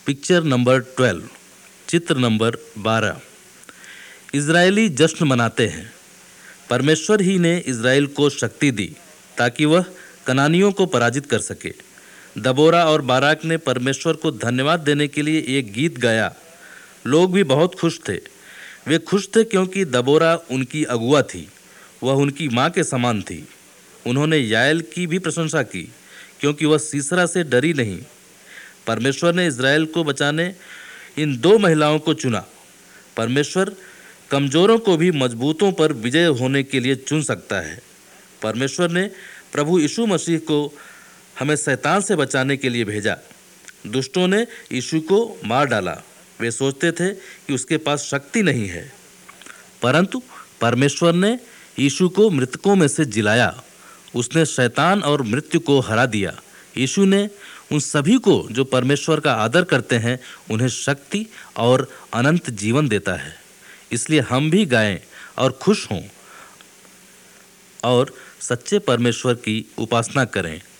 Picture number 12, चित्र number 12। Israeli जश्न मनाते हैं। परमेश्वर ही ने इजराइल को शक्ति दी ताकि वह कनानियों को पराजित कर सके। दबोरा और बाराक ने परमेश्वर को धन्यवाद देने के लिए एक गीत गाया। लोग भी बहुत खुश थे। वे खुश थे क्योंकि दबोरा उनकी अगुआ थी, वह उनकी माँ के समान थी। उन्होंने याएल की भी प्रशंसा की क्योंकि वह सीसरा से डरी नहीं। परमेश्वर ने इजराइल को बचाने इन दो महिलाओं को चुना। परमेश्वर कमजोरों को भी मजबूतों पर विजय होने के लिए चुन सकता है। परमेश्वर ने प्रभु यीशु मसीह को हमें शैतान से बचाने के लिए भेजा। दुष्टों ने यीशु को मार डाला। वे सोचते थे कि उसके पास शक्ति नहीं है, परंतु परमेश्वर ने यीशु को मृतकों में से जिलाया। उसने शैतान और मृत्यु को हरा दिया। यीशु ने उन सभी को जो परमेश्वर का आदर करते हैं उन्हें शक्ति और अनंत जीवन देता है। इसलिए हम भी गाएं और खुश हों और सच्चे परमेश्वर की उपासना करें।